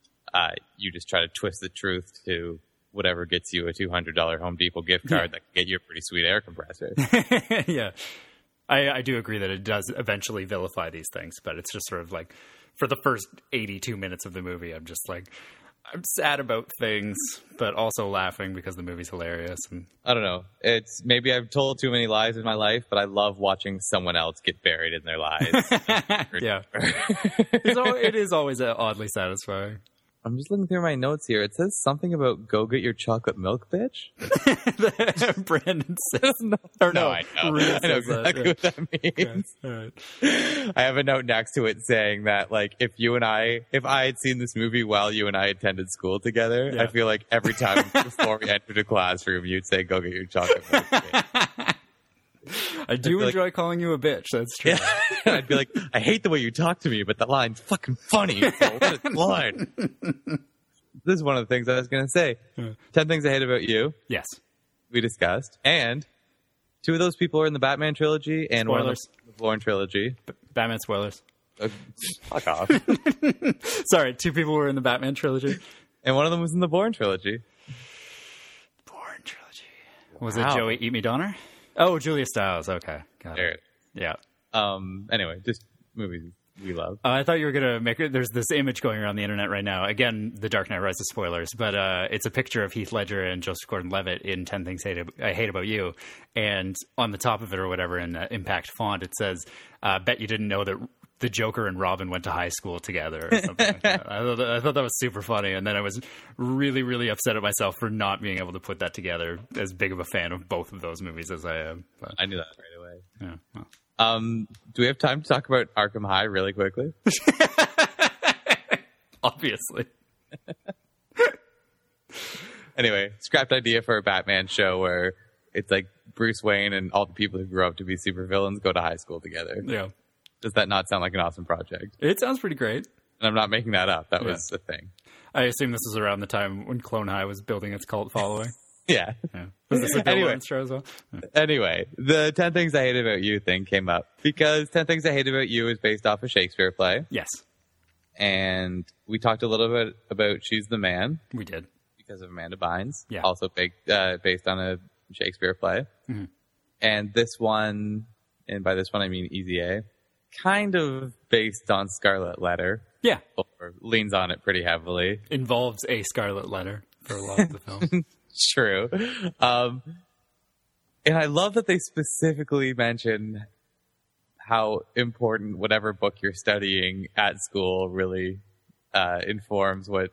you just try to twist the truth to whatever gets you a $200 Home Depot gift card that can get you a pretty sweet air compressor. Yeah. I do agree that it does eventually vilify these things, but it's just sort of like, for the first 82 minutes of the movie, I'm just like, I'm sad about things, but also laughing because the movie's hilarious. And I don't know. It's maybe I've told too many lies in my life, but I love watching someone else get buried in their lies. yeah, it is always oddly satisfying. I'm just looking through my notes here. It says something about go get your chocolate milk, bitch. Brandon says, no, I know. I know exactly what that means. Yeah. All right. I have a note next to it saying that, like, if I had seen this movie while you and I attended school together, I feel like every time before we entered a classroom, you'd say, go get your chocolate milk, bitch. I do enjoy calling you a bitch. That's true. Yeah. I'd be like, I hate the way you talk to me, but the line's fucking funny. So what a line. This is one of the things I was going to say. 10 Things I Hate About You. Yes. We discussed. And 2 of those people are in the Batman trilogy and Spoilers. one of them in the Bourne trilogy. Batman spoilers. Fuck off. Sorry, 2 people were in the Batman trilogy. And one of them was in the Bourne trilogy. Bourne trilogy. Was it Joey Eat Me Donner? Oh, Julia Stiles. Okay. Got it. Yeah. Anyway, just movies we love. I thought you were going to make it. There's this image going around the internet right now. Again, The Dark Knight Rises spoilers, but it's a picture of Heath Ledger and Joseph Gordon-Levitt in 10 Things I Hate About You. And on the top of it or whatever in impact font, it says, bet you didn't know that the Joker and Robin went to high school together or something like that. I thought that was super funny. And then I was really, really upset at myself for not being able to put that together, as big of a fan of both of those movies as I am. But, I knew that right away. Yeah, well. Do we have time to talk about Arkham High really quickly? Obviously. Anyway, scrapped idea for a Batman show where it's like Bruce Wayne and all the people who grew up to be supervillains go to high school together. Yeah. Does that not sound like an awesome project? It sounds pretty great. And I'm not making that up. That was the thing. I assume this was around the time when Clone High was building its cult following. Yeah. Was this a Bill Lawrence show as well? Anyway, the 10 Things I Hate About You thing came up because 10 Things I Hate About You is based off a Shakespeare play. Yes. And we talked a little bit about She's the Man. We did. Because of Amanda Bynes. Yeah. Also based on a Shakespeare play. Mm-hmm. And this one, and by this one I mean Easy A, kind of based on Scarlet Letter. Yeah. Or leans on it pretty heavily. Involves a Scarlet Letter for a lot of the film. True. And I love that they specifically mention how important whatever book you're studying at school really informs what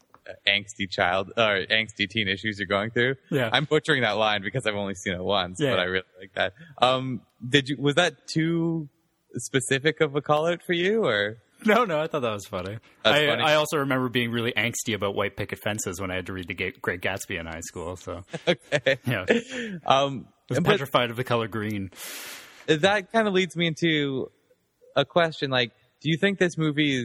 angsty teen issues you're going through. Yeah. I'm butchering that line because I've only seen it once, but I really like that. Was that too specific of a call out for you, or? No, I thought that was funny. Funny. I also remember being really angsty about white picket fences when I had to read The Great Gatsby in high school. So, okay. Yeah. I was petrified of the color green. That kind of leads me into a question. Like, do you think this movie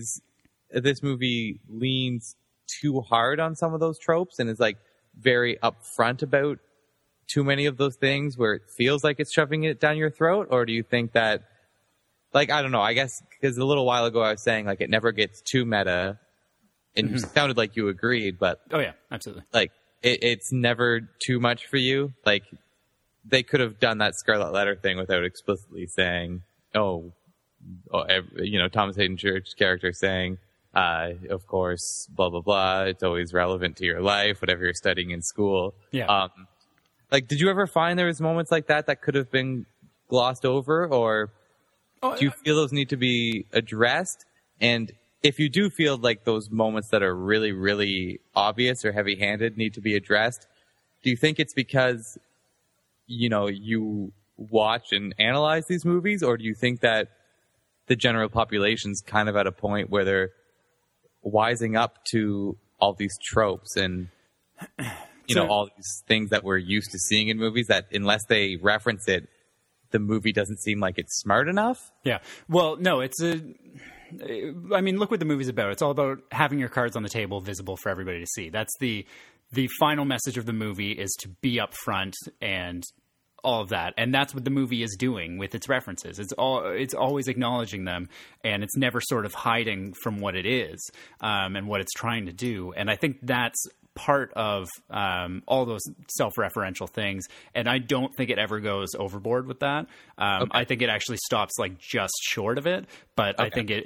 leans too hard on some of those tropes and is like very upfront about too many of those things where it feels like it's shoving it down your throat? Or do you think that, like, I don't know, I guess because a little while ago I was saying like it never gets too meta, and you sounded like you agreed, but oh yeah, absolutely. Like it's never too much for you. Like they could have done that Scarlet Letter thing without explicitly saying, Thomas Hayden Church's character saying, of course, blah blah blah. It's always relevant to your life, whatever you're studying in school. Yeah. Like, did you ever find there was moments like that could have been glossed over, or do you feel those need to be addressed? And if you do feel like those moments that are really, really obvious or heavy-handed need to be addressed, do you think it's because, you watch and analyze these movies, or do you think that the general population's kind of at a point where they're wising up to all these tropes and, all these things that we're used to seeing in movies that unless they reference it, the movie doesn't seem like it's smart enough? Yeah. Well, no, look what the movie's about. It's all about having your cards on the table visible for everybody to see. That's the final message of the movie, is to be upfront and all of that. And that's what the movie is doing with its references. It's always acknowledging them, and it's never sort of hiding from what it is, and what it's trying to do. And I think that's part of all those self-referential things, and I don't think it ever goes overboard with that. Okay. I think it actually stops like just short of it, but okay. I think it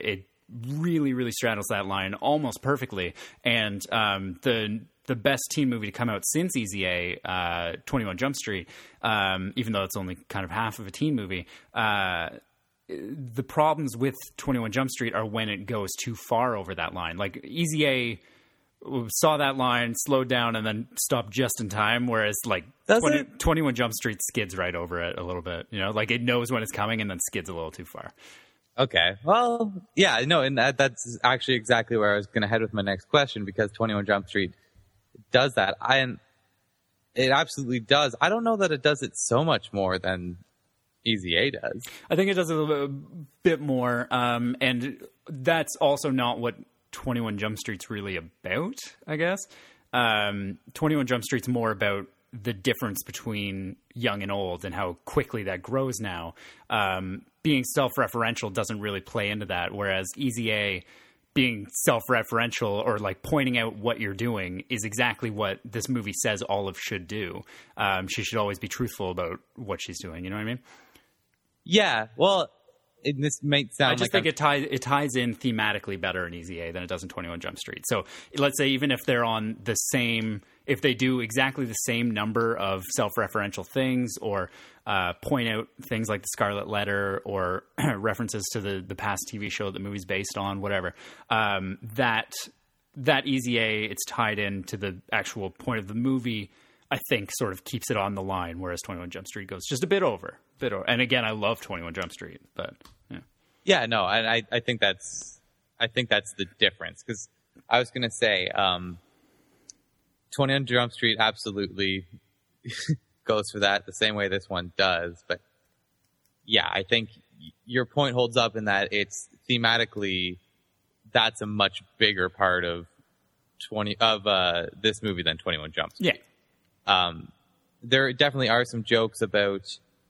really, really straddles that line almost perfectly. And the best teen movie to come out since Easy A, 21 Jump Street, even though it's only kind of half of a teen movie, the problems with 21 Jump Street are when it goes too far over that line. Like Easy A saw that line, slowed down, and then stopped just in time, whereas like 21 Jump Street skids right over it a little bit. You know, like it knows when it's coming and then skids a little too far. Okay. Well, yeah, no, and that's actually exactly where I was going to head with my next question, because 21 Jump Street does that. It absolutely does. I don't know that it does it so much more than Easy A does. I think it does a little bit more, and that's also not what 21 Jump Street's really about, I guess. 21 Jump Street's more about the difference between young and old and how quickly that grows now. Being self-referential doesn't really play into that, whereas Easy A being self-referential or like pointing out what you're doing is exactly what this movie says Olive should do. She should always be truthful about what she's doing. You know what I mean? Yeah. Well, this might sound. I just think it ties in thematically better in Easy A than it does in 21 Jump Street. So let's say even if they're on the same, if they do exactly the same number of self-referential things, or point out things like the Scarlet Letter or references to the past TV show the movie's based on, whatever, that Easy A, it's tied in to the actual point of the movie, I think sort of keeps it on the line, whereas 21 Jump Street goes just a bit over. And again, I love 21 Jump Street, but yeah. Yeah, no, I think that's the difference, because I was going to say 21 Jump Street absolutely goes for that the same way this one does, but yeah, I think your point holds up in that it's thematically that's a much bigger part of this movie than 21 Jump Street. Yeah. There definitely are some jokes about,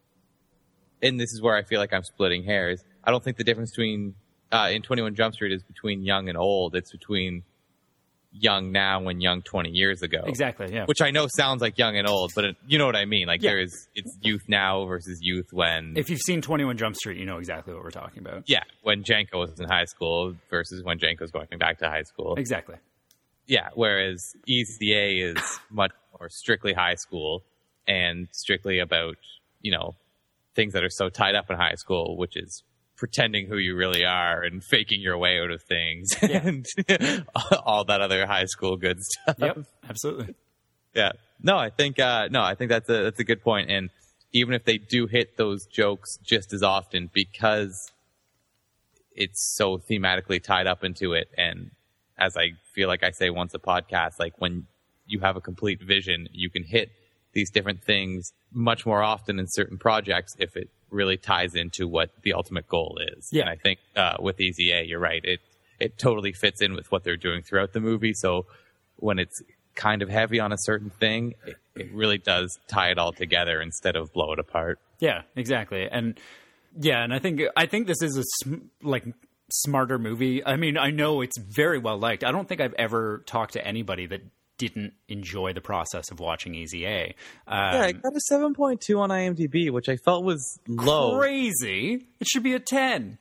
and this is where I feel like I'm splitting hairs. I don't think the difference between in 21 Jump Street is between young and old. It's between young now and young 20 years ago. Exactly, yeah. Which I know sounds like young and old, but you know what I mean. Like it's youth now versus youth when... If you've seen 21 Jump Street, you know exactly what we're talking about. Yeah, when Janko was in high school versus when Janko's going back to high school. Exactly. Yeah, whereas Easy A is much more strictly high school and strictly about, you know, things that are so tied up in high school, which is pretending who you really are and faking your way out of things and all that other high school good stuff. Yep, absolutely. Yeah. No, I think that's a good point. And even if they do hit those jokes just as often, because it's so thematically tied up into it, and as I feel like I say once a podcast, like when you have a complete vision, you can hit these different things much more often in certain projects if it really ties into what the ultimate goal is. Yeah. And I think with Easy A, you're right. It totally fits in with what they're doing throughout the movie. So when it's kind of heavy on a certain thing, it really does tie it all together instead of blow it apart. Yeah, exactly. And yeah, and I think this is a smarter movie. I mean, I know it's very well liked. I don't think I've ever talked to anybody that didn't enjoy the process of watching Easy A. Yeah, I got a 7.2 on IMDb, which I felt was low. Crazy. It should be a 10.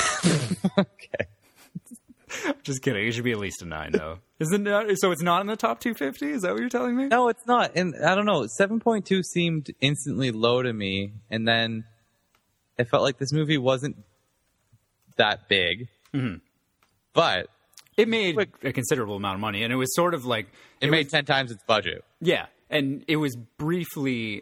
Okay. Just kidding. It should be at least a 9, though. Isn't it? So it's not in the top 250? Is that what you're telling me? No, it's not. And I don't know. 7.2 seemed instantly low to me. And then it felt like this movie wasn't that big. Mm-hmm. But it made a considerable amount of money, and it was sort of like... It made 10 times its budget. Yeah, and it was briefly...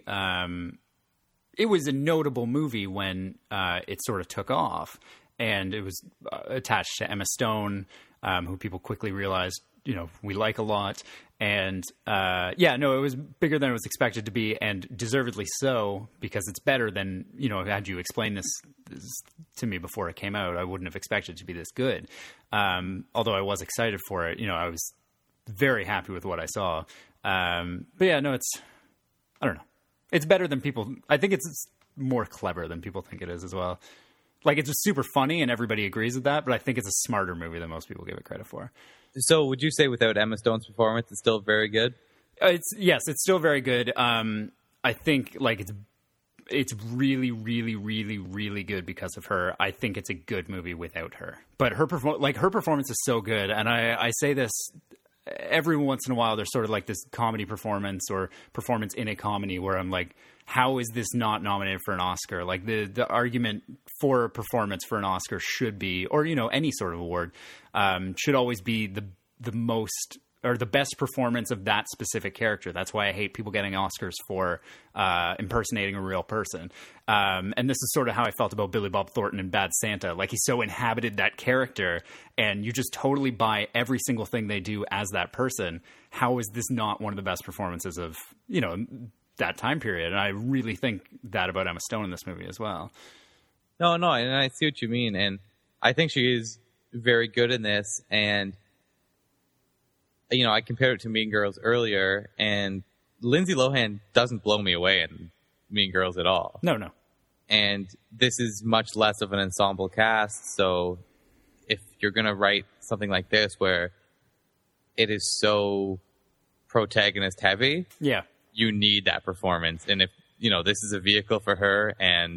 it was a notable movie when it sort of took off, and it was attached to Emma Stone, who people quickly realized, you know, we like a lot. And it was bigger than it was expected to be, and deservedly so, because it's better than, you know, had you explained this to me before it came out, I wouldn't have expected it to be this good. Although I was excited for it, you know, I was very happy with what I saw. But yeah, no, I don't know. It's better than people, I think it's more clever than people think it is as well. Like, it's just super funny and everybody agrees with that, but I think it's a smarter movie than most people give it credit for. So would you say without Emma Stone's performance, it's still very good? Yes, it's still very good. I think, like, it's it's really, really, really, really good because of her. I think it's a good movie without her. But her performance is so good, and I say this every once in a while. There's sort of like this comedy performance or performance in a comedy where I'm like, how is this not nominated for an Oscar? Like the argument for a performance for an Oscar should be, or any sort of award, should always be the most or the best performance of that specific character. That's why I hate people getting Oscars for impersonating a real person. And this is sort of how I felt about Billy Bob Thornton in Bad Santa. Like, he so inhabited that character, and you just totally buy every single thing they do as that person. How is this not one of the best performances of, that time period? And I really think that about Emma Stone in this movie as well. No, and I see what you mean. And I think she is very good in this. And I compared it to Mean Girls earlier, and Lindsay Lohan doesn't blow me away in Mean Girls at all. No. And this is much less of an ensemble cast, so if you're going to write something like this where it is so protagonist heavy, yeah, you need that performance. And if, this is a vehicle for her, and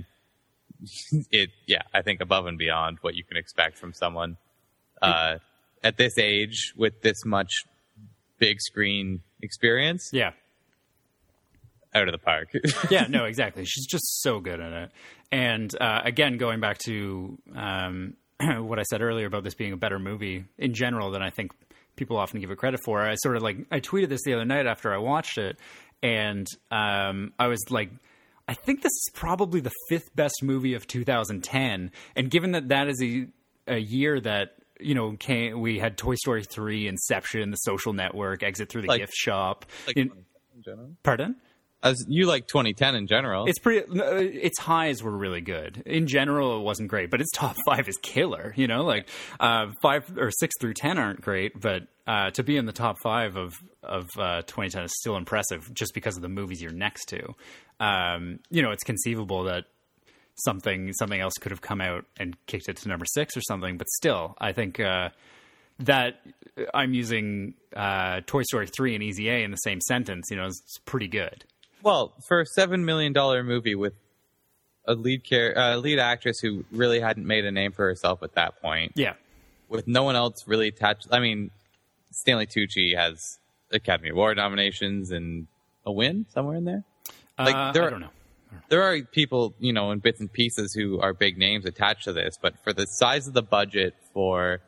I think above and beyond what you can expect from someone at this age with this much big screen experience. Yeah. Out of the park. Yeah, no, exactly. She's just so good in it. And again, going back to what I said earlier about this being a better movie in general than I think people often give it credit for, I tweeted this the other night after I watched it, and I was like, I think this is probably the 5th best movie of 2010. And given that is a year that, we had Toy Story 3, Inception, The Social Network, Exit Through the Gift Shop. In general? Pardon? As you like 2010 in general. Its highs were really good. In general, it wasn't great, but its top 5 is killer. 5 or 6 through 10 aren't great, but to be in the top 5 of 2010 is still impressive just because of the movies you're next to. It's conceivable that something else could have come out and kicked it to number 6 or something, but still, I think that I'm using Toy Story 3 and Easy A in the same sentence, it's pretty good. Well, for a $7 million movie with a lead actress who really hadn't made a name for herself at that point, yeah, with no one else really attached. I mean, Stanley Tucci has Academy Award nominations and a win somewhere in there. I don't know. There are people, in bits and pieces who are big names attached to this, but for the size of the budget for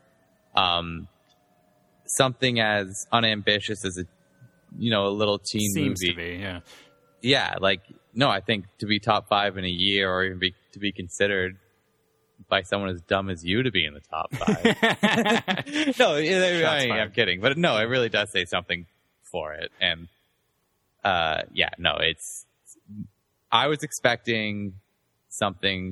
something as unambitious as a little teen Seems movie. To be, yeah. Yeah, I think to be top 5 in a year, or even to be considered by someone as dumb as you to be in the top 5. No, I'm kidding. But no, it really does say something for it. And I was expecting something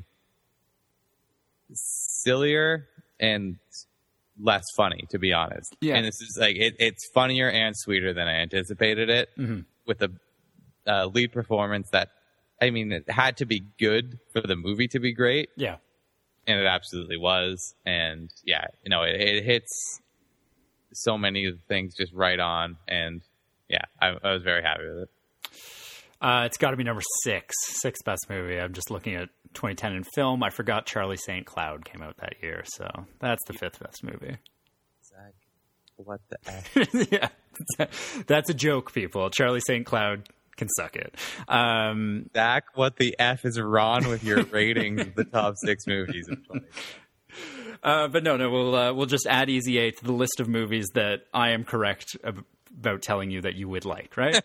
sillier and less funny, to be honest. Yeah. And this is it's funnier and sweeter than I anticipated it, with the lead performance that, it had to be good for the movie to be great. Yeah. And it absolutely was. And it hits so many of the things just right on. And I was very happy with it. It's got to be number 6. 6th best movie. I'm just looking at 2010 in film. I forgot Charlie St. Cloud came out that year, so that's the 5th best movie. Zach, what the F? Yeah, that's a joke, people. Charlie St. Cloud can suck it. Zach, what the F is wrong with your ratings of the top 6 movies of 2010? But no, we'll just add Easy A to the list of movies that I am correct about telling you that you would like, right?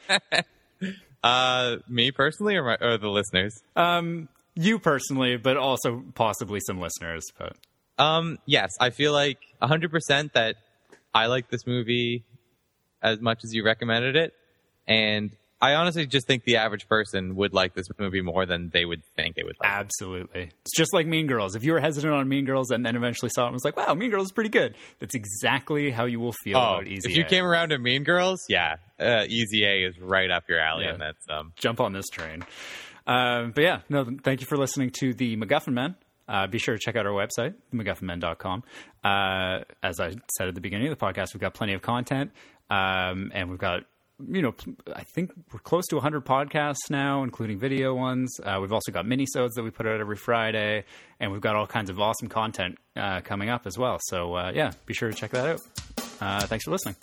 Me personally, or the listeners? You personally, but also possibly some listeners. But yes, I feel like 100% that I like this movie as much as you recommended it, and I honestly just think the average person would like this movie more than they would think they would like. Absolutely. It's just like Mean Girls. If you were hesitant on Mean Girls and then eventually saw it and was like, wow, Mean Girls is pretty good, that's exactly how you will feel about Easy A. If you came around to Mean Girls, Easy A is right up your alley. Yeah. And that's jump on this train. But thank you for listening to the MacGuffin Men. Be sure to check out our website, MacGuffinMen.com. As I said at the beginning of the podcast, we've got plenty of content, and we've got I think we're close to 100 podcasts now, including video ones. We've also got mini-sodes that we put out every Friday, and we've got all kinds of awesome content coming up as well. So, be sure to check that out. Thanks for listening.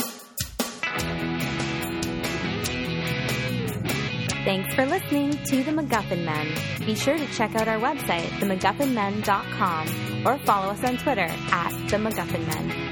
Thanks for listening to The MacGuffin Men. Be sure to check out our website, themacguffinmen.com, or follow us on Twitter @themacguffinmen.